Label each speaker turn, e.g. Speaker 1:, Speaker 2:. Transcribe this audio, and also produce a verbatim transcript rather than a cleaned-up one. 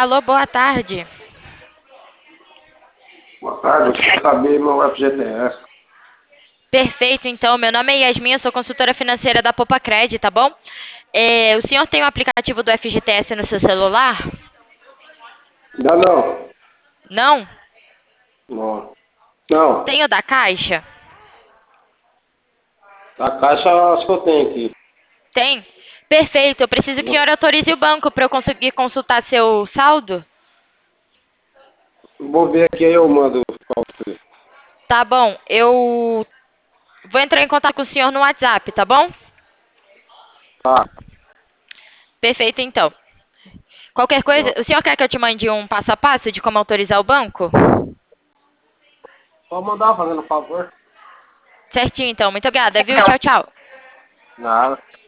Speaker 1: Alô, boa tarde.
Speaker 2: Boa tarde, eu quero saber meu F G T S.
Speaker 1: Perfeito, então. Meu nome é Yasmin, eu sou consultora financeira da Popacred, tá bom? É, o senhor tem o aplicativo do F G T S no seu celular?
Speaker 2: Ainda não.
Speaker 1: Não?
Speaker 2: Não. Não.
Speaker 1: Tem o da Caixa?
Speaker 2: A caixa acho que eu tenho aqui.
Speaker 1: Tem? Perfeito, eu preciso que o senhor autorize o banco para eu conseguir consultar seu saldo?
Speaker 2: Vou ver aqui aí eu mando pra você.
Speaker 1: Tá bom, eu vou entrar em contato com o senhor no WhatsApp, tá bom?
Speaker 2: Tá.
Speaker 1: Perfeito, então. Qualquer coisa,
Speaker 2: Ó.
Speaker 1: o senhor quer que eu te mande um passo a passo de como autorizar o banco?
Speaker 2: Pode mandar fazendo um favor.
Speaker 1: Certinho, então. Muito obrigada, viu? Tchau, tchau.
Speaker 2: Nada.